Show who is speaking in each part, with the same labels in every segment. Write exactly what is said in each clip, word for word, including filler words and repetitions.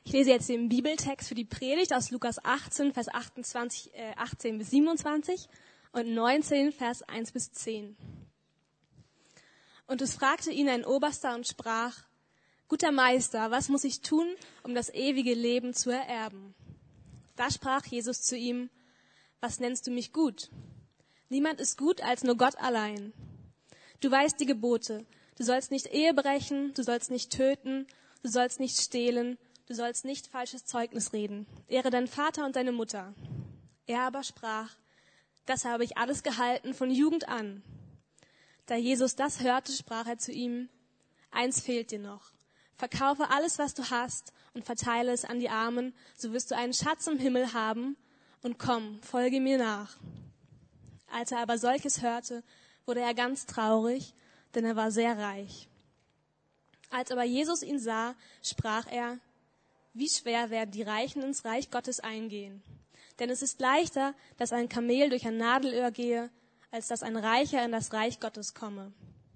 Speaker 1: Ich lese jetzt den Bibeltext für die Predigt aus Lukas achtzehn, Vers achtundzwanzig, äh, achtzehn bis siebenundzwanzig und neunzehn, Vers eins bis zehn. Und es fragte ihn ein Oberster und sprach: Guter Meister, was muss ich tun, um das ewige Leben zu ererben? Da sprach Jesus zu ihm: Was nennst du mich gut? Niemand ist gut als nur Gott allein. Du weißt die Gebote. Du sollst nicht Ehe brechen, du sollst nicht töten, du sollst nicht stehlen, du sollst nicht falsches Zeugnis reden. Ehre deinen Vater und deine Mutter. Er aber sprach: Das habe ich alles gehalten von Jugend an. Da Jesus das hörte, sprach er zu ihm: Eins fehlt dir noch. Verkaufe alles, was du hast, und verteile es an die Armen, so wirst du einen Schatz im Himmel haben, und komm, folge mir nach. Als er aber solches hörte, wurde er ganz traurig, denn er war sehr reich. Als aber Jesus ihn sah, sprach er: Wie schwer werden die Reichen ins Reich Gottes eingehen? Denn es ist leichter, dass ein Kamel durch ein Nadelöhr gehe, als dass ein Reicher in das Reich Gottes komme.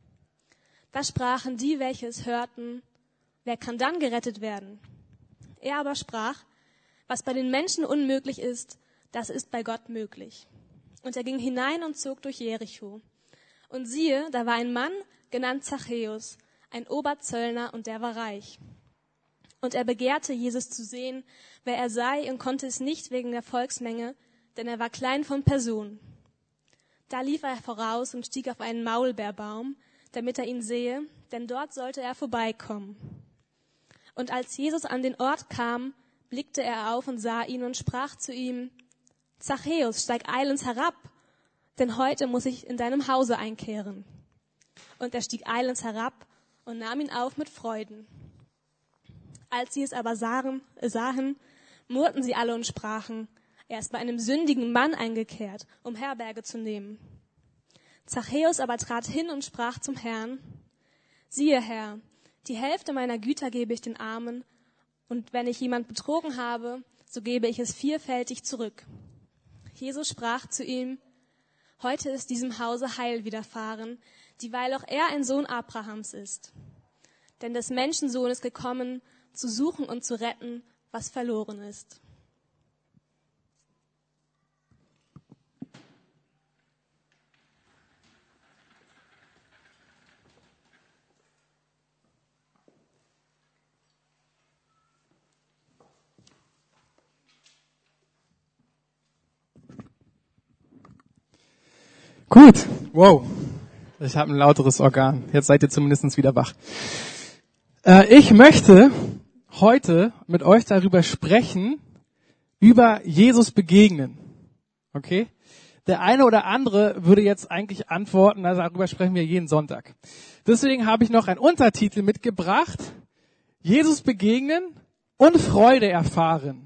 Speaker 1: Da sprachen die, welche es hörten: Wer kann dann gerettet werden? Er aber sprach: Was bei den Menschen unmöglich ist, das ist bei Gott möglich. Und er ging hinein und zog durch Jericho. Und siehe, da war ein Mann, genannt Zachäus, ein Oberzöllner, und der war reich. Und er begehrte, Jesus zu sehen, wer er sei, und konnte es nicht wegen der Volksmenge, denn er war klein von Person. Da lief er voraus und stieg auf einen Maulbeerbaum, damit er ihn sehe, denn dort sollte er vorbeikommen. Und als Jesus an den Ort kam, blickte er auf und sah ihn und sprach zu ihm: Zachäus, steig eilends herab, denn heute muss ich in deinem Hause einkehren. Und er stieg eilends herab und nahm ihn auf mit Freuden. Als sie es aber sahen, sahen, murrten sie alle und sprachen: Er ist bei einem sündigen Mann eingekehrt, um Herberge zu nehmen. Zachäus aber trat hin und sprach zum Herrn: Siehe, Herr, die Hälfte meiner Güter gebe ich den Armen, und wenn ich jemand betrogen habe, so gebe ich es vierfältig zurück. Jesus sprach zu ihm: Heute ist diesem Hause Heil widerfahren, dieweil auch er ein Sohn Abrahams ist. Denn des Menschensohn ist gekommen, zu suchen und zu retten, was verloren ist.
Speaker 2: Gut, wow, ich habe ein lauteres Organ. Jetzt seid ihr zumindest wieder wach. Äh, ich möchte heute mit euch darüber sprechen, über Jesus begegnen. Okay? Der eine oder andere würde jetzt eigentlich antworten, also darüber sprechen wir jeden Sonntag. Deswegen habe ich noch einen Untertitel mitgebracht: Jesus begegnen und Freude erfahren.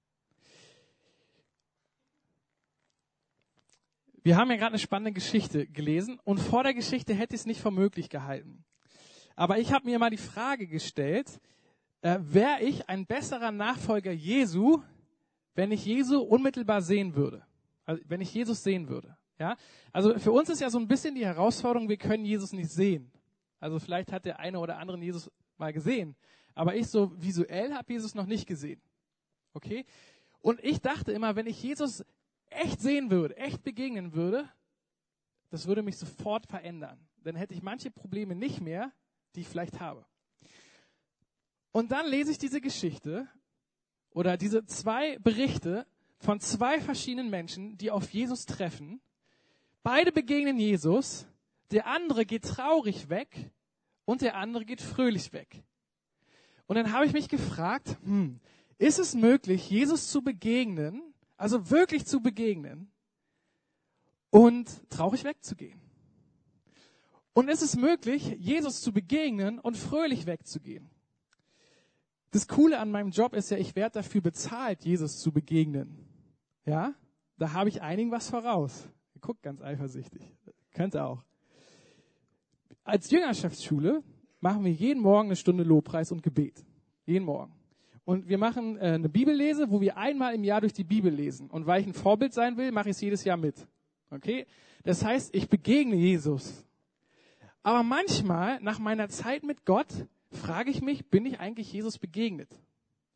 Speaker 2: Wir haben ja gerade eine spannende Geschichte gelesen und vor der Geschichte hätte ich es nicht für möglich gehalten. Aber ich habe mir mal die Frage gestellt, äh, wäre ich ein besserer Nachfolger Jesu, wenn ich Jesu unmittelbar sehen würde? Also wenn ich Jesus sehen würde. Ja? Also für uns ist ja so ein bisschen die Herausforderung, wir können Jesus nicht sehen. Also vielleicht hat der eine oder andere Jesus mal gesehen, aber ich so visuell habe Jesus noch nicht gesehen. Okay? Und ich dachte immer, wenn ich Jesus echt sehen würde, echt begegnen würde, das würde mich sofort verändern. Dann hätte ich manche Probleme nicht mehr, die ich vielleicht habe. Und dann lese ich diese Geschichte oder diese zwei Berichte von zwei verschiedenen Menschen, die auf Jesus treffen. Beide begegnen Jesus, der andere geht traurig weg und der andere geht fröhlich weg. Und dann habe ich mich gefragt, hm, ist es möglich, Jesus zu begegnen, also wirklich zu begegnen und traurig wegzugehen? Und ist es möglich, Jesus zu begegnen und fröhlich wegzugehen? Das Coole an meinem Job ist ja, ich werde dafür bezahlt, Jesus zu begegnen. Ja, da habe ich einigen was voraus. Guckt ganz eifersüchtig. Könnt ihr auch. Als Jüngerschaftsschule machen wir jeden Morgen eine Stunde Lobpreis und Gebet. Jeden Morgen. Und wir machen äh, eine Bibellese, wo wir einmal im Jahr durch die Bibel lesen. Und weil ich ein Vorbild sein will, mache ich es jedes Jahr mit. Okay? Das heißt, ich begegne Jesus. Aber manchmal, nach meiner Zeit mit Gott, frage ich mich, bin ich eigentlich Jesus begegnet?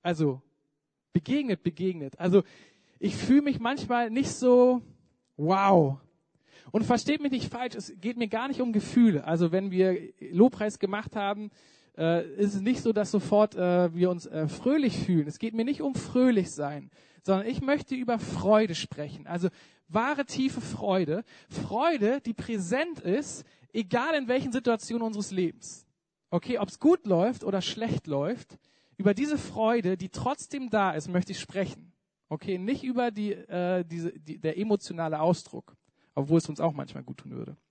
Speaker 2: Also begegnet, begegnet. Also ich fühle mich manchmal nicht so, wow. Und versteht mich nicht falsch, es geht mir gar nicht um Gefühle. Also wenn wir Lobpreis gemacht haben, äh, ist es nicht so, dass sofort äh, wir uns äh, fröhlich fühlen. Es geht mir nicht um fröhlich sein, sondern ich möchte über Freude sprechen. Also wahre, tiefe Freude. Freude, die präsent ist, egal in welchen Situationen unseres Lebens. Okay, ob es gut läuft oder schlecht läuft, über diese Freude, die trotzdem da ist, möchte ich sprechen. Okay, nicht über die, äh, diese, die, der emotionale Ausdruck, obwohl es uns auch manchmal gut tun würde.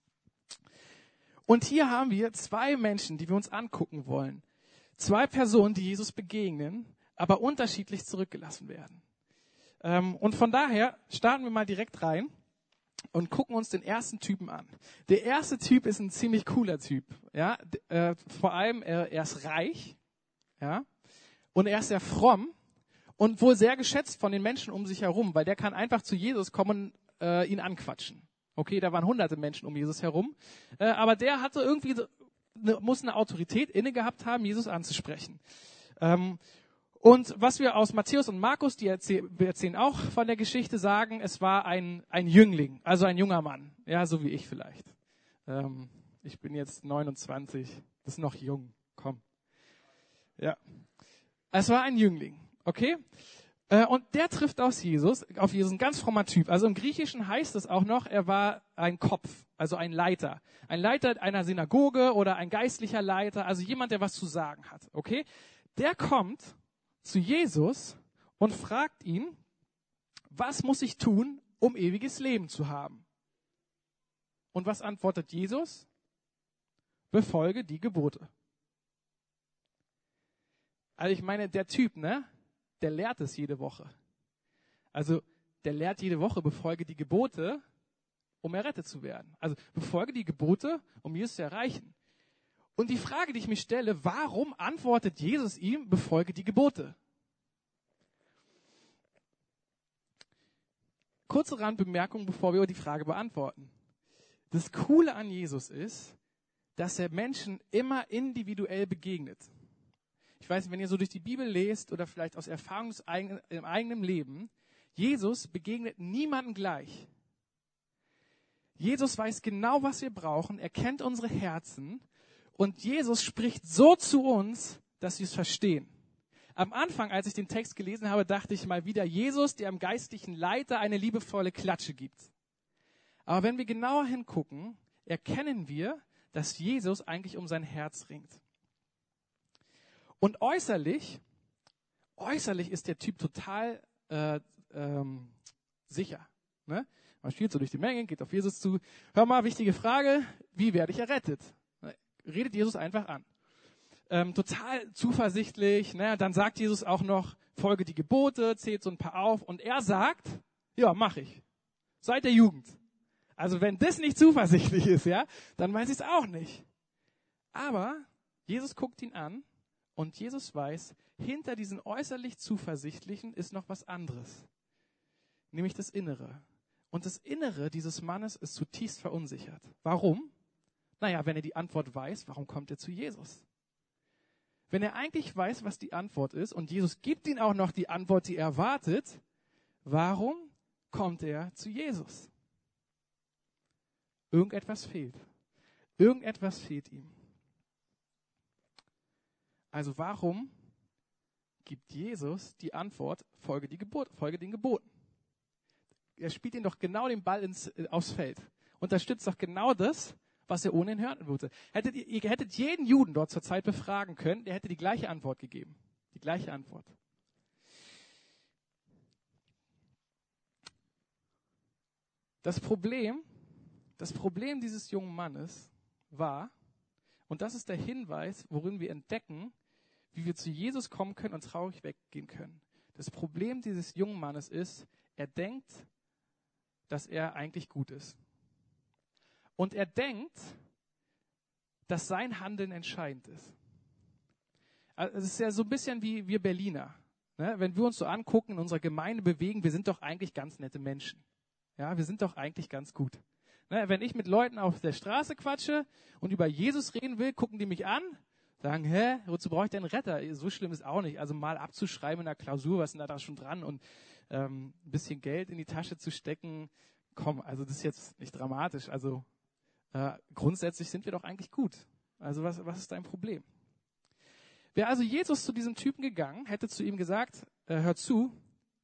Speaker 2: Und hier haben wir zwei Menschen, die wir uns angucken wollen. Zwei Personen, die Jesus begegnen, aber unterschiedlich zurückgelassen werden. Ähm, und von daher starten wir mal direkt rein und gucken uns den ersten Typen an. Der erste Typ ist ein ziemlich cooler Typ. Ja, äh, vor allem, er, er ist reich, ja, und er ist sehr fromm und wohl sehr geschätzt von den Menschen um sich herum, weil der kann einfach zu Jesus kommen und äh, ihn anquatschen. Okay, da waren hunderte Menschen um Jesus herum, äh, aber der hatte irgendwie, ne, muss eine Autorität inne gehabt haben, Jesus anzusprechen. Ähm, und was wir aus Matthäus und Markus, die erzähl, wir erzählen auch von der Geschichte, sagen, es war ein, ein Jüngling, also ein junger Mann, ja, so wie ich vielleicht. Ähm, ich bin jetzt neunundzwanzig, das ist noch jung, komm. Ja, es war ein Jüngling, okay? Und der trifft auf Jesus, auf Jesus, ein ganz frommer Typ. Also im Griechischen heißt es auch noch, er war ein Kopf, also ein Leiter. Ein Leiter einer Synagoge oder ein geistlicher Leiter, also jemand, der was zu sagen hat, okay? Der kommt zu Jesus und fragt ihn, was muss ich tun, um ewiges Leben zu haben? Und was antwortet Jesus? Befolge die Gebote. Also ich meine, der Typ, ne? Der lehrt es jede Woche. Also der lehrt jede Woche, befolge die Gebote, um errettet zu werden. Also befolge die Gebote, um Jesus zu erreichen. Und die Frage, die ich mich stelle, warum antwortet Jesus ihm, befolge die Gebote? Kurze Randbemerkung, bevor wir die Frage beantworten. Das Coole an Jesus ist, dass er Menschen immer individuell begegnet. Ich weiß, wenn ihr so durch die Bibel lest oder vielleicht aus Erfahrung im eigenen Leben, Jesus begegnet niemandem gleich. Jesus weiß genau, was wir brauchen. Er kennt unsere Herzen. Und Jesus spricht so zu uns, dass wir es verstehen. Am Anfang, als ich den Text gelesen habe, dachte ich mal wieder Jesus, der am geistlichen Leiter eine liebevolle Klatsche gibt. Aber wenn wir genauer hingucken, erkennen wir, dass Jesus eigentlich um sein Herz ringt. Und äußerlich, äußerlich ist der Typ total äh, ähm, sicher. Ne? Man spielt so durch die Menge, geht auf Jesus zu. Hör mal, wichtige Frage, wie werde ich errettet? Redet Jesus einfach an. Ähm, total zuversichtlich. Ne? Dann sagt Jesus auch noch, folge die Gebote, zählt so ein paar auf. Und er sagt, ja, mach ich. Seit der Jugend. Also wenn das nicht zuversichtlich ist, ja, dann weiß ich es auch nicht. Aber Jesus guckt ihn an. Und Jesus weiß, hinter diesen äußerlich Zuversichtlichen ist noch was anderes. Nämlich das Innere. Und das Innere dieses Mannes ist zutiefst verunsichert. Warum? Naja, wenn er die Antwort weiß, warum kommt er zu Jesus? Wenn er eigentlich weiß, was die Antwort ist und Jesus gibt ihm auch noch die Antwort, die er erwartet, warum kommt er zu Jesus? Irgendetwas fehlt. Irgendetwas fehlt ihm. Also warum gibt Jesus die Antwort, folge, die Gebot, folge den Geboten? Er spielt ihm doch genau den Ball ins, äh, aufs Feld. Unterstützt doch genau das, was er ohnehin hören würde. Hättet ihr, ihr hättet jeden Juden dort zur Zeit befragen können, der hätte die gleiche Antwort gegeben. Die gleiche Antwort. Das Problem, das Problem dieses jungen Mannes war, und das ist der Hinweis, worin wir entdecken, wie wir zu Jesus kommen können und traurig weggehen können. Das Problem dieses jungen Mannes ist, er denkt, dass er eigentlich gut ist. Und er denkt, dass sein Handeln entscheidend ist. Also es ist ja so ein bisschen wie wir Berliner. Ne? Wenn wir uns so angucken, in unserer Gemeinde bewegen, wir sind doch eigentlich ganz nette Menschen. Ja, wir sind doch eigentlich ganz gut. Ne? Wenn ich mit Leuten auf der Straße quatsche und über Jesus reden will, gucken die mich an, sagen, hä, wozu brauche ich denn einen Retter? So schlimm ist auch nicht. Also mal abzuschreiben in der Klausur, was ist denn da schon dran und ähm, ein bisschen Geld in die Tasche zu stecken, komm, also das ist jetzt nicht dramatisch. Also äh, grundsätzlich sind wir doch eigentlich gut. Also was, was ist dein Problem? Wäre also Jesus zu diesem Typen gegangen, hätte zu ihm gesagt, äh, hör zu,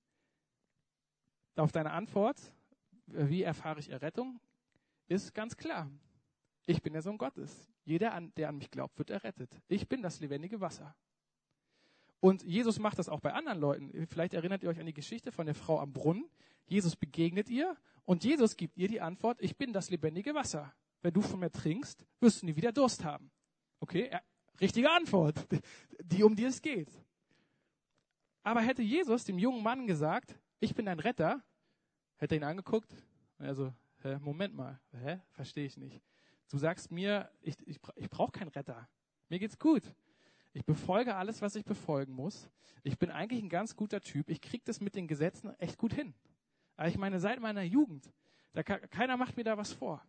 Speaker 2: auf deine Antwort, wie erfahre ich Errettung, ist ganz klar. Ich bin der Sohn Gottes. Jeder, der an mich glaubt, wird errettet. Ich bin das lebendige Wasser. Und Jesus macht das auch bei anderen Leuten. Vielleicht erinnert ihr euch an die Geschichte von der Frau am Brunnen. Jesus begegnet ihr und Jesus gibt ihr die Antwort, ich bin das lebendige Wasser. Wenn du von mir trinkst, wirst du nie wieder Durst haben. Okay, ja, richtige Antwort, die um die es geht. Aber hätte Jesus dem jungen Mann gesagt, ich bin dein Retter, hätte er ihn angeguckt, also, hä, Moment mal, hä, verstehe ich nicht. Du sagst mir, ich, ich, ich brauche keinen Retter. Mir geht's gut. Ich befolge alles, was ich befolgen muss. Ich bin eigentlich ein ganz guter Typ. Ich kriege das mit den Gesetzen echt gut hin. Aber ich meine, seit meiner Jugend, da kann, keiner macht mir da was vor.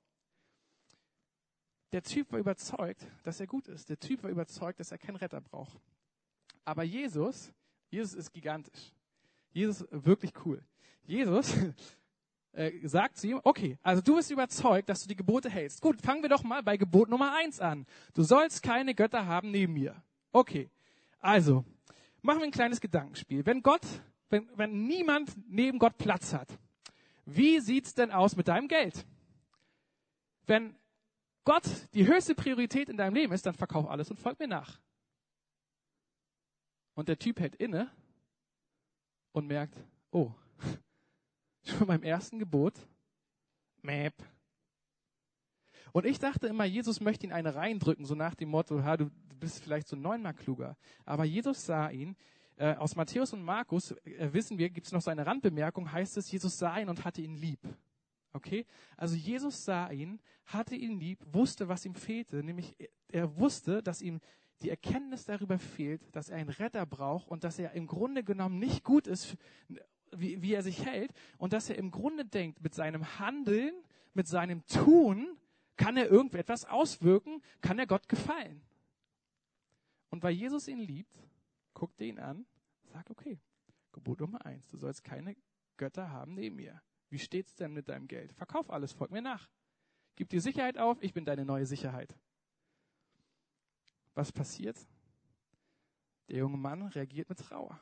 Speaker 2: Der Typ war überzeugt, dass er gut ist. Der Typ war überzeugt, dass er keinen Retter braucht. Aber Jesus, Jesus ist gigantisch. Jesus ist wirklich cool. Jesus äh, sagt zu ihm, okay, also du bist überzeugt, dass du die Gebote hältst. Gut, fangen wir doch mal bei Gebot Nummer eins an. Du sollst keine Götter haben neben mir. Okay, also, machen wir ein kleines Gedankenspiel. Wenn Gott, wenn, wenn niemand neben Gott Platz hat, wie sieht's denn aus mit deinem Geld? Wenn Gott die höchste Priorität in deinem Leben ist, dann verkauf alles und folg mir nach. Und der Typ hält inne und merkt, oh, schon beim ersten Gebot, Mäp. Und ich dachte immer, Jesus möchte ihn eine reindrücken, so nach dem Motto, ha, du bist vielleicht so neunmal kluger. Aber Jesus sah ihn, äh, aus Matthäus und Markus, äh, wissen wir, gibt es noch so eine Randbemerkung, heißt es, Jesus sah ihn und hatte ihn lieb. Okay? Also Jesus sah ihn, hatte ihn lieb, wusste, was ihm fehlte, nämlich er wusste, dass ihm die Erkenntnis darüber fehlt, dass er einen Retter braucht und dass er im Grunde genommen nicht gut ist, wie, wie er sich hält und dass er im Grunde denkt, mit seinem Handeln, mit seinem Tun, kann er irgendetwas auswirken, kann er Gott gefallen. Und weil Jesus ihn liebt, guckt er ihn an, sagt, okay, Gebot Nummer eins, du sollst keine Götter haben neben mir. Wie steht's denn mit deinem Geld? Verkauf alles, folg mir nach. Gib dir Sicherheit auf, ich bin deine neue Sicherheit. Was passiert? Der junge Mann reagiert mit Trauer.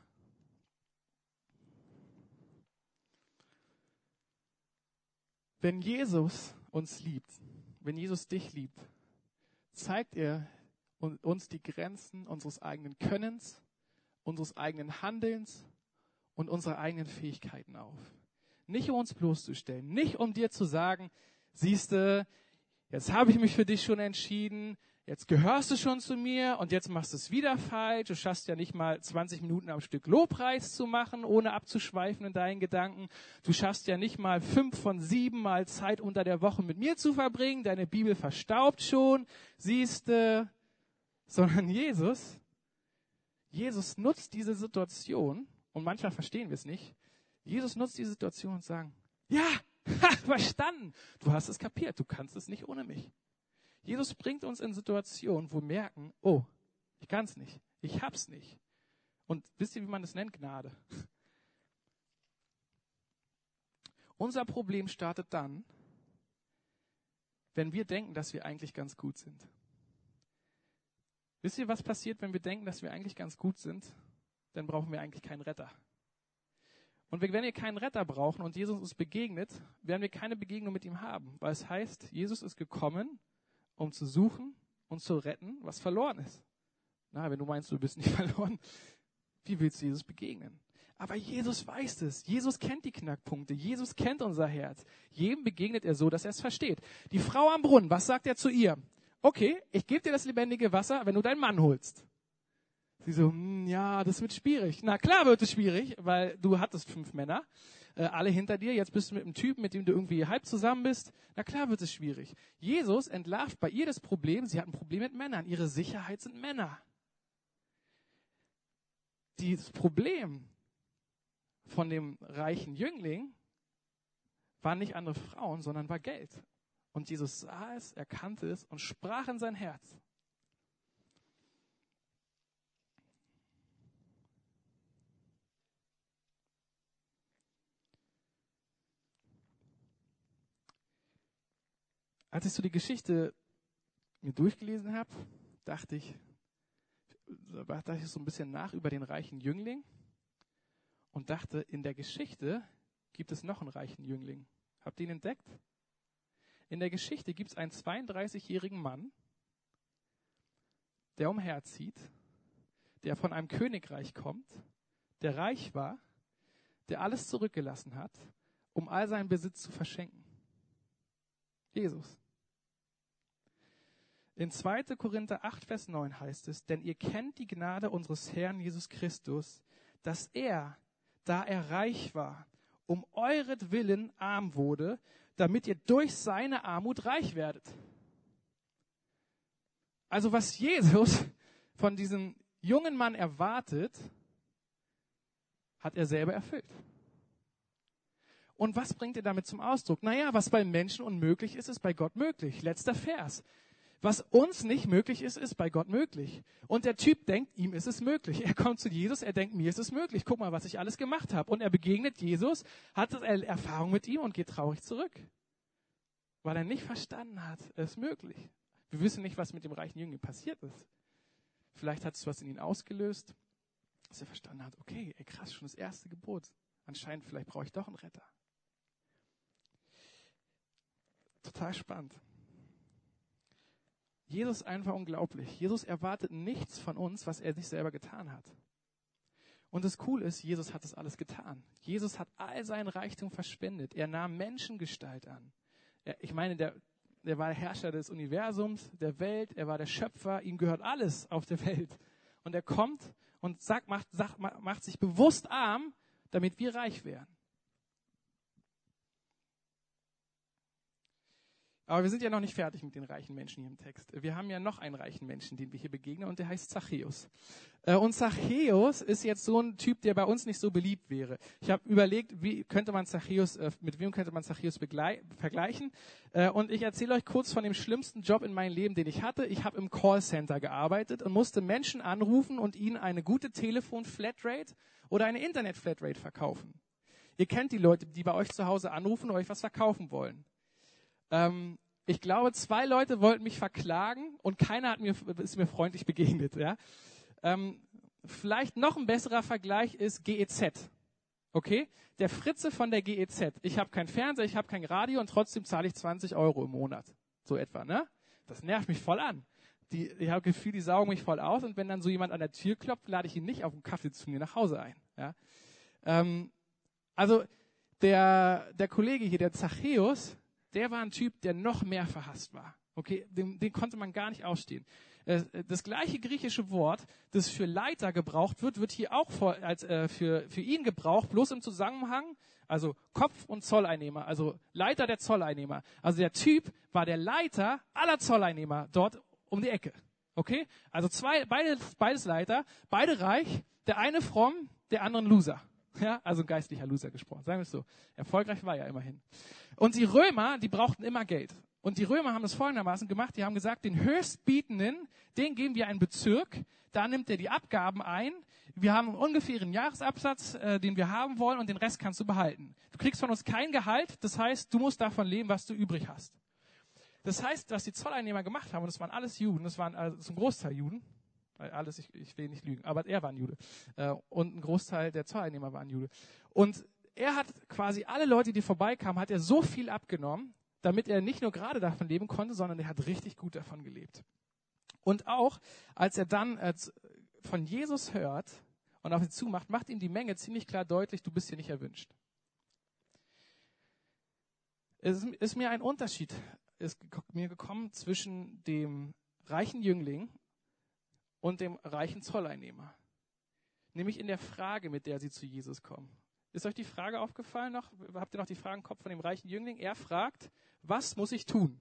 Speaker 2: Wenn Jesus uns liebt, wenn Jesus dich liebt, zeigt er uns die Grenzen unseres eigenen Könnens, unseres eigenen Handelns und unserer eigenen Fähigkeiten auf. Nicht um uns bloßzustellen, nicht um dir zu sagen, siehste, jetzt habe ich mich für dich schon entschieden, jetzt gehörst du schon zu mir und jetzt machst du es wieder falsch. Du schaffst ja nicht mal zwanzig Minuten am Stück Lobpreis zu machen, ohne abzuschweifen in deinen Gedanken. Du schaffst ja nicht mal fünf von sieben Mal Zeit unter der Woche mit mir zu verbringen. Deine Bibel verstaubt schon, siehste. Sondern Jesus, Jesus nutzt diese Situation, und manchmal verstehen wir es nicht, Jesus nutzt diese Situation und sagt, ja, verstanden, du hast es kapiert, du kannst es nicht ohne mich. Jesus bringt uns in Situationen, wo wir merken, oh, ich kann es nicht, ich hab's nicht. Und wisst ihr, wie man das nennt? Gnade. Unser Problem startet dann, wenn wir denken, dass wir eigentlich ganz gut sind. Wisst ihr, was passiert, wenn wir denken, dass wir eigentlich ganz gut sind? Dann brauchen wir eigentlich keinen Retter. Und wenn wir keinen Retter brauchen und Jesus uns begegnet, werden wir keine Begegnung mit ihm haben. Weil es heißt, Jesus ist gekommen, um zu suchen und zu retten, was verloren ist. Na, wenn du meinst, du bist nicht verloren, wie willst du Jesus begegnen? Aber Jesus weiß es. Jesus kennt die Knackpunkte. Jesus kennt unser Herz. Jedem begegnet er so, dass er es versteht. Die Frau am Brunnen, was sagt er zu ihr? Okay, ich gebe dir das lebendige Wasser, wenn du deinen Mann holst. Sie so, hm, ja, das wird schwierig. Na klar wird es schwierig, weil du hattest fünf Männer, äh, alle hinter dir. Jetzt bist du mit einem Typen, mit dem du irgendwie halb zusammen bist. Na klar wird es schwierig. Jesus entlarvt bei ihr das Problem, sie hat ein Problem mit Männern. Ihre Sicherheit sind Männer. Das Problem von dem reichen Jüngling waren nicht andere Frauen, sondern war Geld. Und Jesus sah es, erkannte es und sprach in sein Herz. Als ich so die Geschichte mir durchgelesen habe, dachte ich, dachte ich so ein bisschen nach über den reichen Jüngling und dachte, in der Geschichte gibt es noch einen reichen Jüngling. Habt ihr ihn entdeckt? In der Geschichte gibt es einen zweiunddreißigjährigen Mann, der umherzieht, der von einem Königreich kommt, der reich war, der alles zurückgelassen hat, um all seinen Besitz zu verschenken. Jesus. In zweiter Korinther acht, Vers neun heißt es, denn ihr kennt die Gnade unseres Herrn Jesus Christus, dass er, da er reich war, um euretwillen arm wurde, damit ihr durch seine Armut reich werdet. Also was Jesus von diesem jungen Mann erwartet, hat er selber erfüllt. Und was bringt er damit zum Ausdruck? Naja, was bei Menschen unmöglich ist, ist bei Gott möglich. Letzter Vers. Was uns nicht möglich ist, ist bei Gott möglich. Und der Typ denkt, ihm ist es möglich. Er kommt zu Jesus, er denkt, mir ist es möglich. Guck mal, was ich alles gemacht habe. Und er begegnet Jesus, hat Erfahrung mit ihm und geht traurig zurück. Weil er nicht verstanden hat, es ist möglich. Wir wissen nicht, was mit dem reichen Jüngling passiert ist. Vielleicht hat es was in ihn ausgelöst, dass er verstanden hat, okay, ey, krass, schon das erste Gebot. Anscheinend, vielleicht brauche ich doch einen Retter. Total spannend. Jesus ist einfach unglaublich. Jesus erwartet nichts von uns, was er nicht selber getan hat. Und das Coole ist, Jesus hat das alles getan. Jesus hat all seinen Reichtum verschwendet. Er nahm Menschengestalt an. Er, ich meine, der, der war der Herrscher des Universums, der Welt, er war der Schöpfer, ihm gehört alles auf der Welt. Und er kommt und sagt, macht, sagt, macht sich bewusst arm, damit wir reich werden. Aber wir sind ja noch nicht fertig mit den reichen Menschen hier im Text. Wir haben ja noch einen reichen Menschen, den wir hier begegnen, und der heißt Zachäus. Und Zachäus ist jetzt so ein Typ, der bei uns nicht so beliebt wäre. Ich habe überlegt, wie könnte man Zachäus, mit wem könnte man Zachäus begle- vergleichen. Und ich erzähle euch kurz von dem schlimmsten Job in meinem Leben, den ich hatte. Ich habe im Callcenter gearbeitet und musste Menschen anrufen und ihnen eine gute Telefon-Flatrate oder eine Internet-Flatrate verkaufen. Ihr kennt die Leute, die bei euch zu Hause anrufen und euch was verkaufen wollen. Ähm, ich glaube, zwei Leute wollten mich verklagen und keiner hat mir, ist mir freundlich begegnet. Ja? Ähm, vielleicht noch ein besserer Vergleich ist G E Z. Okay? Der Fritze von der G E Z. Ich habe keinen Fernseher, ich habe kein Radio und trotzdem zahle ich zwanzig Euro im Monat. So etwa, ne? Das nervt mich voll an. Die, ich habe das Gefühl, die saugen mich voll aus, und wenn dann so jemand an der Tür klopft, lade ich ihn nicht auf einen Kaffee zu mir nach Hause ein. Ja? Ähm, also der, der Kollege hier, der Zachäus, der war ein Typ, der noch mehr verhasst war. Okay, den, den konnte man gar nicht ausstehen. Das gleiche griechische Wort, das für Leiter gebraucht wird, wird hier auch vor, als, äh, für, für ihn gebraucht, bloß im Zusammenhang, also Kopf- und Zolleinnehmer, also Leiter der Zolleinnehmer. Also der Typ war der Leiter aller Zolleinnehmer dort um die Ecke. Okay, also zwei, beide, beides Leiter, beide reich, der eine fromm, der andere ein Loser. Ja, also ein geistlicher Loser gesprochen, sagen wir es so. Erfolgreich war er immerhin. Und die Römer, die brauchten immer Geld. Und die Römer haben es folgendermaßen gemacht, die haben gesagt, den Höchstbietenden, den geben wir einen Bezirk, da nimmt er die Abgaben ein, wir haben ungefähr einen Jahresabsatz, äh, den wir haben wollen, und den Rest kannst du behalten. Du kriegst von uns kein Gehalt, das heißt, du musst davon leben, was du übrig hast. Das heißt, was die Zolleinnehmer gemacht haben, und das waren alles Juden, das waren also zum Großteil Juden, weil alles, ich, ich will nicht lügen, aber er war ein Jude. Äh, und ein Großteil der Zolleinnehmer war ein Jude. Und er hat quasi alle Leute, die vorbeikamen, hat er so viel abgenommen, damit er nicht nur gerade davon leben konnte, sondern er hat richtig gut davon gelebt. Und auch, als er dann äh, von Jesus hört und auf ihn zumacht, macht ihm die Menge ziemlich klar deutlich, du bist hier nicht erwünscht. Es ist, ist mir ein Unterschied, ist mir gekommen zwischen dem reichen Jüngling und dem reichen Zolleinnehmer. Nämlich in der Frage, mit der sie zu Jesus kommen. Ist euch die Frage aufgefallen noch? Habt ihr noch die Frage im Kopf von dem reichen Jüngling? Er fragt, was muss ich tun?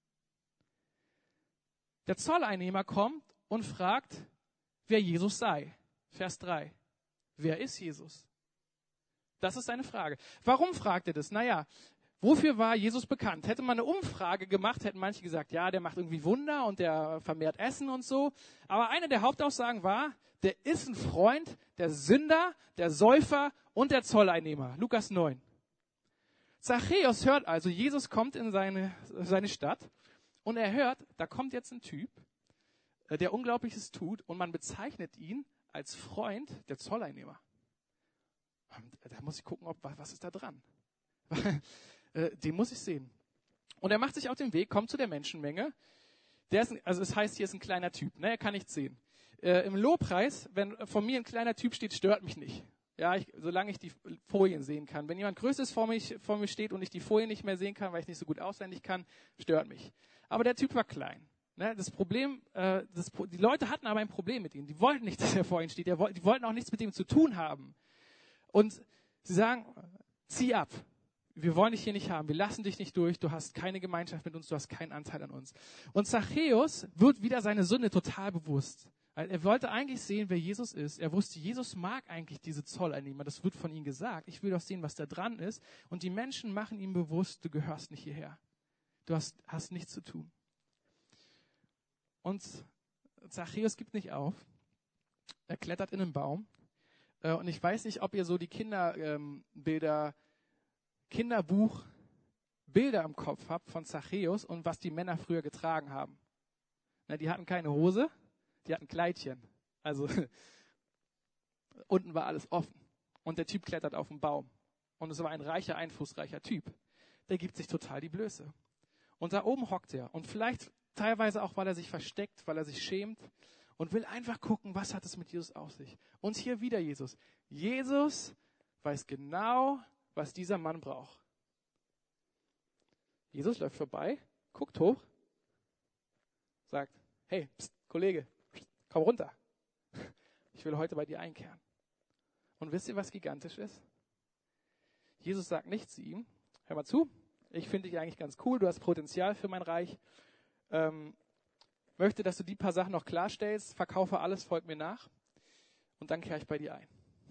Speaker 2: Der Zolleinnehmer kommt und fragt, wer Jesus sei. Vers drei. Wer ist Jesus? Das ist seine Frage. Warum fragt er das? Naja, wofür war Jesus bekannt? Hätte man eine Umfrage gemacht, hätten manche gesagt, ja, der macht irgendwie Wunder und der vermehrt Essen und so. Aber eine der Hauptaussagen war, der ist ein Freund der Sünder, der Säufer und der Zolleinnehmer. Lukas neun. Zachäus hört also, Jesus kommt in seine, seine Stadt und er hört, da kommt jetzt ein Typ, der Unglaubliches tut und man bezeichnet ihn als Freund der Zolleinnehmer. Da muss ich gucken, ob, was ist da dran? Den muss ich sehen. Und er macht sich auf den Weg, kommt zu der Menschenmenge. Der ist, also es heißt, hier ist ein kleiner Typ, ne? Er kann nichts sehen. Äh, Im Lobpreis, wenn vor mir ein kleiner Typ steht, stört mich nicht. Ja, ich, solange ich die Folien sehen kann. Wenn jemand Größeres vor, mich, vor mir steht und ich die Folien nicht mehr sehen kann, weil ich nicht so gut auswendig kann, stört mich. Aber der Typ war klein. Ne? Das Problem, äh, das, die Leute hatten aber ein Problem mit ihm. Die wollten nicht, dass er vor ihnen steht. Die wollten auch nichts mit ihm zu tun haben. Und sie sagen, zieh ab. Wir wollen dich hier nicht haben. Wir lassen dich nicht durch. Du hast keine Gemeinschaft mit uns. Du hast keinen Anteil an uns. Und Zachäus wird wieder seine Sünde total bewusst. Er wollte eigentlich sehen, wer Jesus ist. Er wusste, Jesus mag eigentlich diese Zolleinnehmer. Das wird von ihm gesagt. Ich will doch sehen, was da dran ist. Und die Menschen machen ihm bewusst, du gehörst nicht hierher. Du hast, hast nichts zu tun. Und Zachäus gibt nicht auf. Er klettert in einen Baum. Und ich weiß nicht, ob ihr so die Kinderbilder, Kinderbuch, Bilder im Kopf habt von Zachäus und was die Männer früher getragen haben. Na, die hatten keine Hose. Die hatten Kleidchen. Also unten war alles offen. Und der Typ klettert auf den Baum. Und es war ein reicher, einflussreicher Typ. Der gibt sich total die Blöße. Und da oben hockt er. Und vielleicht teilweise auch, weil er sich versteckt, weil er sich schämt und will einfach gucken, was hat es mit Jesus auf sich. Und hier wieder Jesus. Jesus weiß genau, was dieser Mann braucht. Jesus läuft vorbei, guckt hoch, sagt, hey, pst, Kollege, komm runter. Ich will heute bei dir einkehren. Und wisst ihr, was gigantisch ist? Jesus sagt nicht zu ihm, hör mal zu, ich finde dich eigentlich ganz cool, du hast Potenzial für mein Reich. Ähm, möchte, dass du die paar Sachen noch klarstellst, verkaufe alles, folg mir nach und dann kehre ich bei dir ein.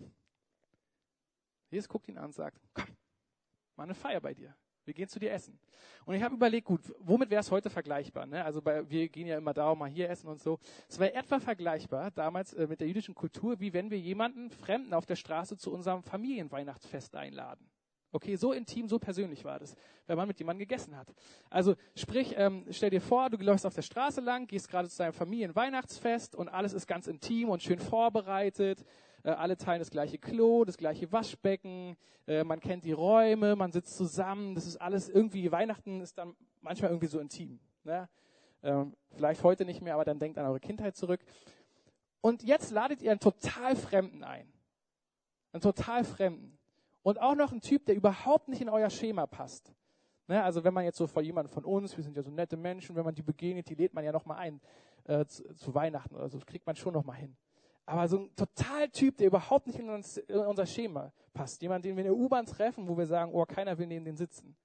Speaker 2: Jesus guckt ihn an und sagt, komm, mach eine Feier bei dir. Wir gehen zu dir essen. Und ich habe überlegt, gut, womit wäre es heute vergleichbar? Ne? Also bei, wir gehen ja immer darum, mal hier essen und so. Es war etwa vergleichbar damals äh, mit der jüdischen Kultur, wie wenn wir jemanden Fremden auf der Straße zu unserem Familienweihnachtsfest einladen. Okay, so intim, so persönlich war das, wenn man mit jemandem gegessen hat. Also sprich, ähm, stell dir vor, du läufst auf der Straße lang, gehst gerade zu deinem Familienweihnachtsfest und alles ist ganz intim und schön vorbereitet. Äh, alle teilen das gleiche Klo, das gleiche Waschbecken, äh, man kennt die Räume, man sitzt zusammen. Das ist alles irgendwie, Weihnachten ist dann manchmal irgendwie so intim. Ne? Ähm, vielleicht heute nicht mehr, aber dann denkt an eure Kindheit zurück. Und jetzt ladet ihr einen total Fremden ein. Einen total Fremden. Und auch noch ein Typ, der überhaupt nicht in euer Schema passt. Ne, also wenn man jetzt so vor jemanden von uns, wir sind ja so nette Menschen, wenn man die begegnet, die lädt man ja nochmal ein äh, zu, zu Weihnachten oder so, das kriegt man schon nochmal hin. Aber so ein total Typ, der überhaupt nicht in, uns, in unser Schema passt. Jemand, den wir in der U-Bahn treffen, wo wir sagen, oh, keiner will neben den sitzen.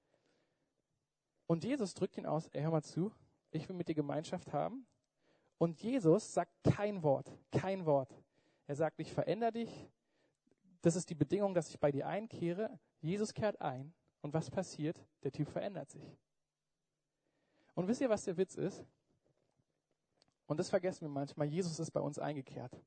Speaker 2: Und Jesus drückt ihn aus, ey, hör mal zu, ich will mit dir Gemeinschaft haben. Und Jesus sagt kein Wort, kein Wort. Er sagt nicht, veränder dich. Das ist die Bedingung, dass ich bei dir einkehre. Jesus kehrt ein. Und was passiert? Der Typ verändert sich. Und wisst ihr, was der Witz ist? Und das vergessen wir manchmal. Jesus ist bei uns eingekehrt.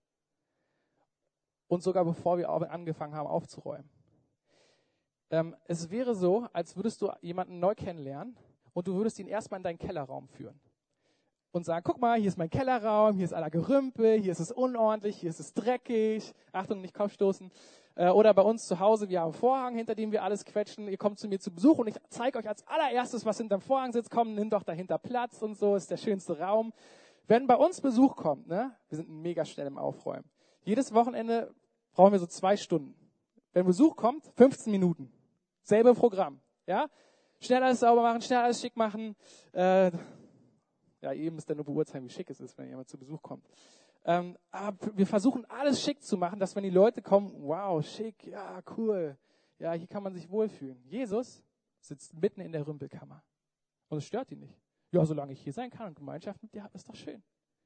Speaker 2: Und sogar bevor wir angefangen haben aufzuräumen. Ähm, es wäre so, als würdest du jemanden neu kennenlernen und du würdest ihn erstmal in deinen Kellerraum führen. Und sagen, guck mal, hier ist mein Kellerraum, hier ist aller Gerümpel, hier ist es unordentlich, hier ist es dreckig. Achtung, nicht Kopfstoßen. Äh, oder bei uns zu Hause, wir haben einen Vorhang, hinter dem wir alles quetschen. Ihr kommt zu mir zu Besuch und ich zeige euch als allererstes, was hinterm Vorhang sitzt. Komm, nimm doch dahinter Platz und so, ist der schönste Raum. Wenn bei uns Besuch kommt, ne, wir sind mega schnell im Aufräumen. Jedes Wochenende brauchen wir so zwei Stunden. Wenn Besuch kommt, fünfzehn Minuten. Selbe Programm, ja. Schnell alles sauber machen, schnell alles schick machen. Äh, Ja, ihr müsst dann nur beurteilen, wie schick es ist, wenn jemand zu Besuch kommt. Ähm, aber wir versuchen alles schick zu machen, dass wenn die Leute kommen, wow, schick, ja, cool. Ja, hier kann man sich wohlfühlen. Jesus sitzt mitten in der Rümpelkammer. Und es stört ihn nicht. Ja, solange ich hier sein kann und Gemeinschaft mit dir habe, ist doch schön.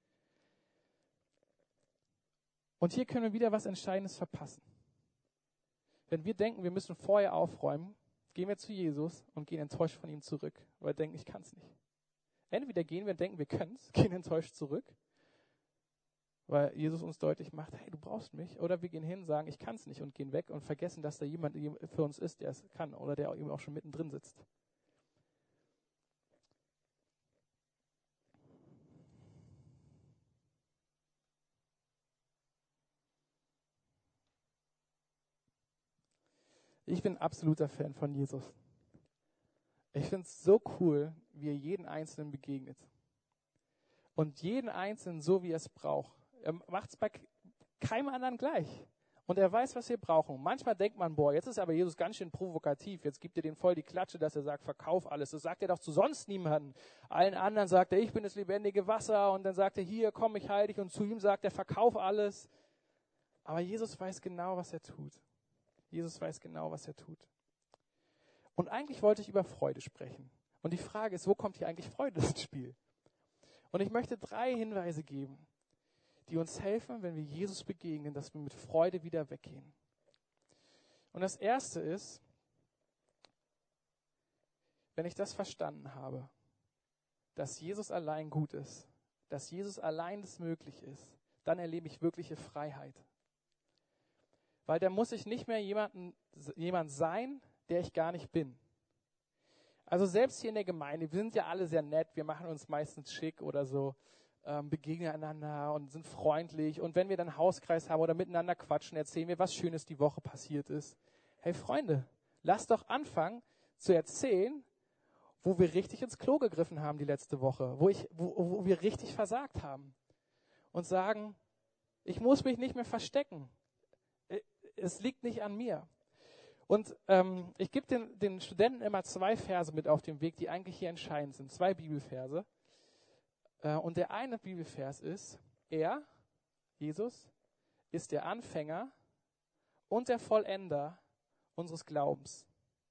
Speaker 2: Und hier können wir wieder was Entscheidendes verpassen. Wenn wir denken, wir müssen vorher aufräumen, gehen wir zu Jesus und gehen enttäuscht von ihm zurück, weil wir denken, ich kann es nicht. Entweder gehen wir und denken, wir können es, gehen enttäuscht zurück, weil Jesus uns deutlich macht, hey, du brauchst mich. Oder wir gehen hin, sagen, ich kann es nicht und gehen weg und vergessen, dass da jemand für uns ist, der es kann oder der eben auch schon mittendrin sitzt. Ich bin absoluter Fan von Jesus. Ich finde es so cool, wie er jeden Einzelnen begegnet. Und jeden Einzelnen so, wie er es braucht. Er macht es bei keinem anderen gleich. Und er weiß, was wir brauchen. Manchmal denkt man, boah, jetzt ist aber Jesus ganz schön provokativ. Jetzt gibt er den voll die Klatsche, dass er sagt, verkauf alles. Das sagt er doch zu sonst niemandem. Allen anderen sagt er, ich bin das lebendige Wasser. Und dann sagt er, hier, komm, ich heile dich. Und zu ihm sagt er, verkauf alles. Aber Jesus weiß genau, was er tut. Jesus weiß genau, was er tut. Und eigentlich wollte ich über Freude sprechen. Und die Frage ist, wo kommt hier eigentlich Freude ins Spiel? Und ich möchte drei Hinweise geben, die uns helfen, wenn wir Jesus begegnen, dass wir mit Freude wieder weggehen. Und das erste ist, wenn ich das verstanden habe, dass Jesus allein gut ist, dass Jesus allein das möglich ist, dann erlebe ich wirkliche Freiheit. Weil da muss ich nicht mehr jemanden, jemand sein, der ich gar nicht bin. Also selbst hier in der Gemeinde, wir sind ja alle sehr nett, wir machen uns meistens schick oder so, ähm, begegnen einander und sind freundlich. Und wenn wir dann Hauskreis haben oder miteinander quatschen, erzählen wir, was Schönes die Woche passiert ist. Hey Freunde, lasst doch anfangen zu erzählen, wo wir richtig ins Klo gegriffen haben die letzte Woche, wo, ich, wo, wo wir richtig versagt haben. Und sagen, ich muss mich nicht mehr verstecken. Es liegt nicht an mir. Und ähm, ich gebe den, den Studenten immer zwei Verse mit auf den Weg, die eigentlich hier entscheidend sind. Zwei Bibelverse. Äh, und der eine Bibelvers ist, er, Jesus, ist der Anfänger und der Vollender unseres Glaubens.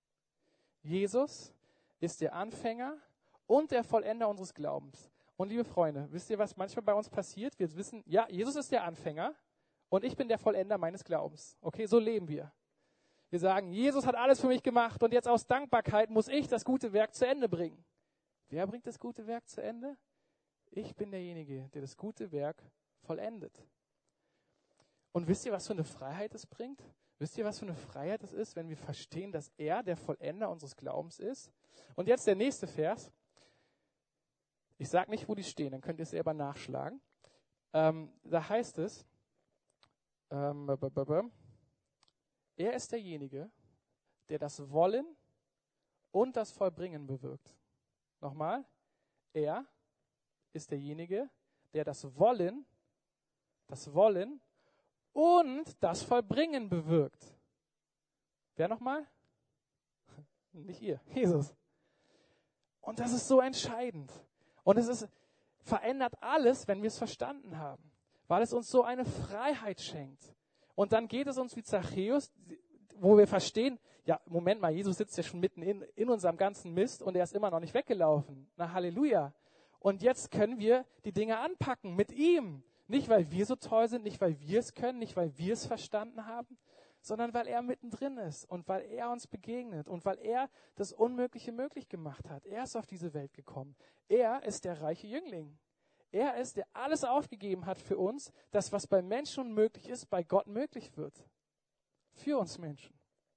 Speaker 2: Jesus ist der Anfänger und der Vollender unseres Glaubens. Und liebe Freunde, wisst ihr, was manchmal bei uns passiert? Wir wissen, ja, Jesus ist der Anfänger und ich bin der Vollender meines Glaubens. Okay, so leben wir. Wir sagen, Jesus hat alles für mich gemacht und jetzt aus Dankbarkeit muss ich das gute Werk zu Ende bringen. Wer bringt das gute Werk zu Ende? Ich bin derjenige, der das gute Werk vollendet. Und wisst ihr, was für eine Freiheit es bringt? Wisst ihr, was für eine Freiheit es ist, wenn wir verstehen, dass er der Vollender unseres Glaubens ist? Und jetzt der nächste Vers. Ich sage nicht, wo die stehen, dann könnt ihr es selber nachschlagen. Ähm, da heißt es, ähm, b- b- b- er ist derjenige, der das Wollen und das Vollbringen bewirkt. Nochmal, er ist derjenige, der das Wollen, das Wollen und das Vollbringen bewirkt. Wer nochmal? Nicht ihr, Jesus. Und das ist so entscheidend. Und es ist, verändert alles, wenn wir es verstanden haben, weil es uns so eine Freiheit schenkt. Und dann geht es uns wie Zachäus, wo wir verstehen, ja, Moment mal, Jesus sitzt ja schon mitten in, in unserem ganzen Mist und er ist immer noch nicht weggelaufen. Na, Halleluja. Und jetzt können wir die Dinge anpacken mit ihm. Nicht, weil wir so toll sind, nicht, weil wir es können, nicht, weil wir es verstanden haben, sondern weil er mittendrin ist und weil er uns begegnet und weil er das Unmögliche möglich gemacht hat. Er ist auf diese Welt gekommen. Er ist der reiche Jüngling. Er ist, der alles aufgegeben hat für uns, dass was bei Menschen unmöglich ist, bei Gott möglich wird. Für uns Menschen.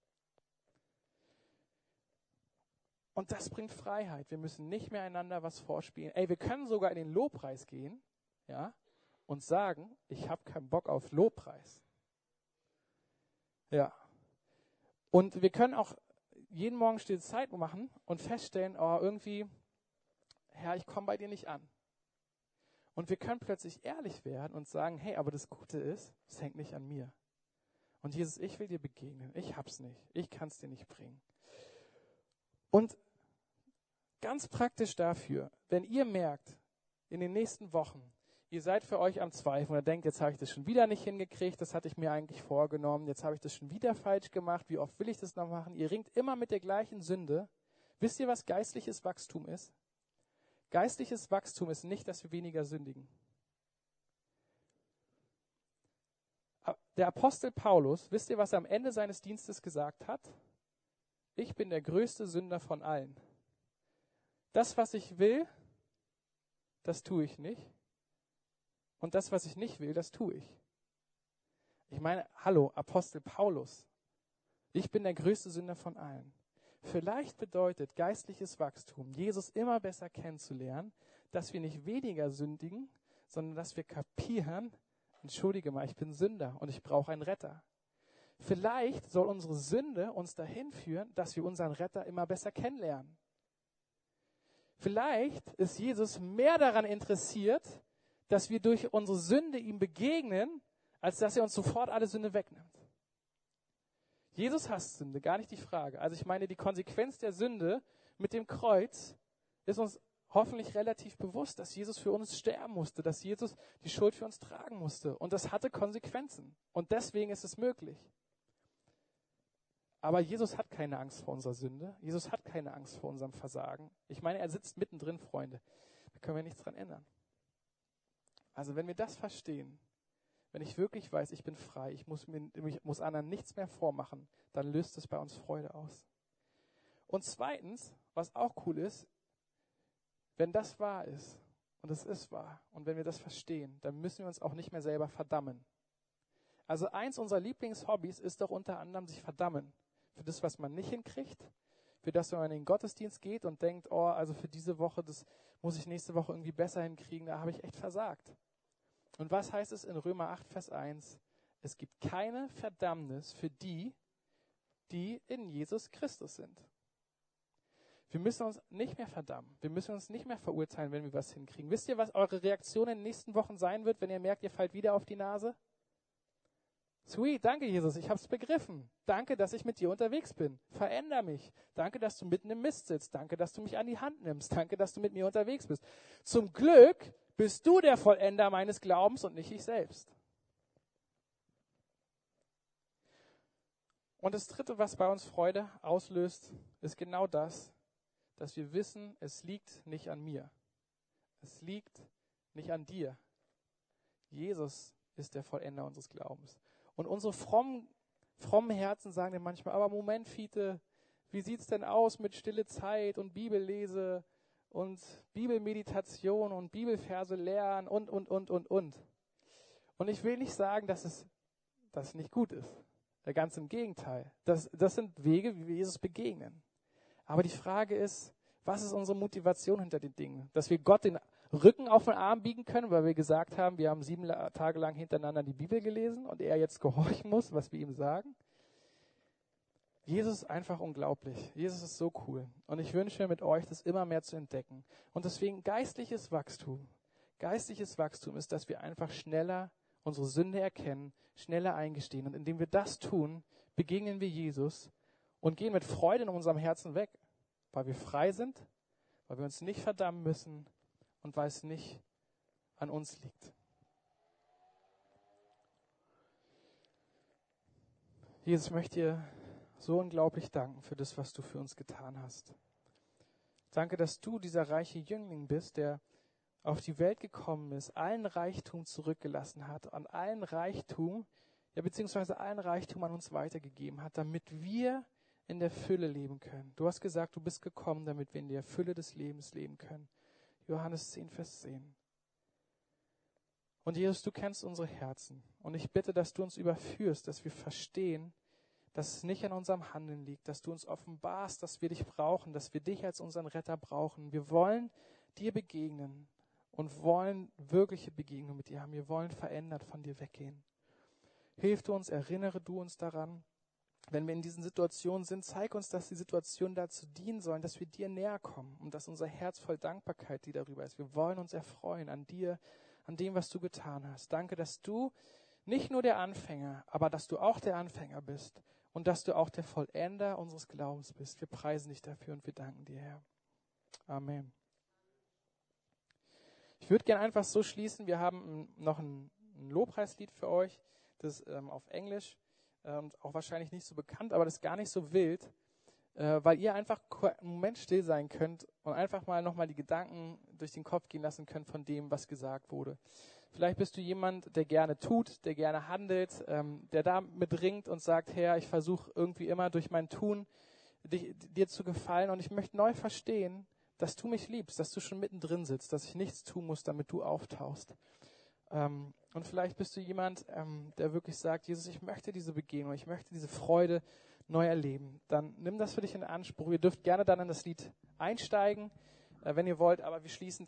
Speaker 2: Und das bringt Freiheit. Wir müssen nicht mehr einander was vorspielen. Ey, wir können sogar in den Lobpreis gehen, ja, und sagen, ich habe keinen Bock auf Lobpreis. Ja. Und wir können auch jeden Morgen stille Zeit machen und feststellen, oh, irgendwie, Herr, ich komme bei dir nicht an. Und wir können plötzlich ehrlich werden und sagen, hey, aber das Gute ist, es hängt nicht an mir. Und Jesus, ich will dir begegnen. Ich hab's nicht. Ich kann es dir nicht bringen. Und ganz praktisch dafür, wenn ihr merkt, in den nächsten Wochen, ihr seid für euch am Zweifeln oder denkt, jetzt habe ich das schon wieder nicht hingekriegt, das hatte ich mir eigentlich vorgenommen, jetzt habe ich das schon wieder falsch gemacht, wie oft will ich das noch machen? Ihr ringt immer mit der gleichen Sünde. Wisst ihr, was geistliches Wachstum ist? Geistliches Wachstum ist nicht, dass wir weniger sündigen. Der Apostel Paulus, wisst ihr, was er am Ende seines Dienstes gesagt hat? Ich bin der größte Sünder von allen. Das, was ich will, das tue ich nicht. Und das, was ich nicht will, das tue ich. Ich meine, hallo, Apostel Paulus. Ich bin der größte Sünder von allen. Vielleicht bedeutet geistliches Wachstum, Jesus immer besser kennenzulernen, dass wir nicht weniger sündigen, sondern dass wir kapieren, entschuldige mal, ich bin Sünder und ich brauche einen Retter. Vielleicht soll unsere Sünde uns dahin führen, dass wir unseren Retter immer besser kennenlernen. Vielleicht ist Jesus mehr daran interessiert, dass wir durch unsere Sünde ihm begegnen, als dass er uns sofort alle Sünde wegnimmt. Jesus hasst Sünde, gar nicht die Frage. Also ich meine, die Konsequenz der Sünde mit dem Kreuz ist uns hoffentlich relativ bewusst, dass Jesus für uns sterben musste, dass Jesus die Schuld für uns tragen musste. Und das hatte Konsequenzen. Und deswegen ist es möglich. Aber Jesus hat keine Angst vor unserer Sünde. Jesus hat keine Angst vor unserem Versagen. Ich meine, er sitzt mittendrin, Freunde. Da können wir nichts dran ändern. Also wenn wir das verstehen, wenn ich wirklich weiß, ich bin frei, ich muss, mir, ich muss anderen nichts mehr vormachen, dann löst es bei uns Freude aus. Und zweitens, was auch cool ist, wenn das wahr ist, und es ist wahr, und wenn wir das verstehen, dann müssen wir uns auch nicht mehr selber verdammen. Also eins unserer Lieblingshobbys ist doch unter anderem sich verdammen. Für das, was man nicht hinkriegt, für das, wenn man in den Gottesdienst geht und denkt, oh, also für diese Woche, das muss ich nächste Woche irgendwie besser hinkriegen, da habe ich echt versagt. Und was heißt es in Römer acht, Vers eins? Es gibt keine Verdammnis für die, die in Jesus Christus sind. Wir müssen uns nicht mehr verdammen. Wir müssen uns nicht mehr verurteilen, wenn wir was hinkriegen. Wisst ihr, was eure Reaktion in den nächsten Wochen sein wird, wenn ihr merkt, ihr fallt wieder auf die Nase? Sweet, danke Jesus, ich habe es begriffen. Danke, dass ich mit dir unterwegs bin. Veränder mich. Danke, dass du mitten im Mist sitzt. Danke, dass du mich an die Hand nimmst. Danke, dass du mit mir unterwegs bist. Zum Glück bist du der Vollender meines Glaubens und nicht ich selbst. Und das Dritte, was bei uns Freude auslöst, ist genau das, dass wir wissen, es liegt nicht an mir. Es liegt nicht an dir. Jesus ist der Vollender unseres Glaubens. Und unsere frommen, frommen Herzen sagen dann manchmal, aber Moment, Fiete, wie sieht's denn aus mit stille Zeit und Bibellese und Bibelmeditation und Bibelverse lernen und, und, und, und, und. Und ich will nicht sagen, dass es das nicht gut ist. Ganz im Gegenteil. Das, das sind Wege, wie wir Jesus begegnen. Aber die Frage ist, was ist unsere Motivation hinter den Dingen? Dass wir Gott den Rücken auf den Arm biegen können, weil wir gesagt haben, wir haben sieben Tage lang hintereinander die Bibel gelesen und er jetzt gehorchen muss, was wir ihm sagen. Jesus ist einfach unglaublich. Jesus ist so cool. Und ich wünsche mir mit euch, das immer mehr zu entdecken. Und deswegen geistliches Wachstum. Geistliches Wachstum ist, dass wir einfach schneller unsere Sünde erkennen, schneller eingestehen. Und indem wir das tun, begegnen wir Jesus und gehen mit Freude in unserem Herzen weg, weil wir frei sind, weil wir uns nicht verdammen müssen und weil es nicht an uns liegt. Jesus, ich möchte dir so unglaublich danken für das, was du für uns getan hast. Danke, dass du dieser reiche Jüngling bist, der auf die Welt gekommen ist, allen Reichtum zurückgelassen hat, an allen Reichtum, ja beziehungsweise allen Reichtum an uns weitergegeben hat, damit wir in der Fülle leben können. Du hast gesagt, du bist gekommen, damit wir in der Fülle des Lebens leben können. Johannes zehn, Vers zehn. Und Jesus, du kennst unsere Herzen. Und ich bitte, dass du uns überführst, dass wir verstehen, dass es nicht an unserem Handeln liegt, dass du uns offenbarst, dass wir dich brauchen, dass wir dich als unseren Retter brauchen. Wir wollen dir begegnen und wollen wirkliche Begegnung mit dir haben. Wir wollen verändert von dir weggehen. Hilf du uns, erinnere du uns daran. Wenn wir in diesen Situationen sind, zeig uns, dass die Situationen dazu dienen sollen, dass wir dir näher kommen und dass unser Herz voll Dankbarkeit dir darüber ist. Wir wollen uns erfreuen an dir, an dem, was du getan hast. Danke, dass du nicht nur der Anfänger, aber dass du auch der Anfänger bist und dass du auch der Vollender unseres Glaubens bist. Wir preisen dich dafür und wir danken dir, Herr. Amen. Ich würde gerne einfach so schließen. Wir haben noch ein, ein Lobpreislied für euch, das ist ähm, auf Englisch. Und auch wahrscheinlich nicht so bekannt, aber das ist gar nicht so wild, äh, weil ihr einfach einen Moment still sein könnt und einfach mal nochmal die Gedanken durch den Kopf gehen lassen könnt von dem, was gesagt wurde. Vielleicht bist du jemand, der gerne tut, der gerne handelt, ähm, der damit ringt und sagt, Herr, ich versuche irgendwie immer durch mein Tun dich, dir zu gefallen und ich möchte neu verstehen, dass du mich liebst, dass du schon mittendrin sitzt, dass ich nichts tun muss, damit du auftauchst. Ähm, und vielleicht bist du jemand, ähm, der wirklich sagt, Jesus, ich möchte diese Begegnung, ich möchte diese Freude neu erleben. Dann nimm das für dich in Anspruch. Ihr dürft gerne dann in das Lied einsteigen, äh, wenn ihr wollt, aber wir schließen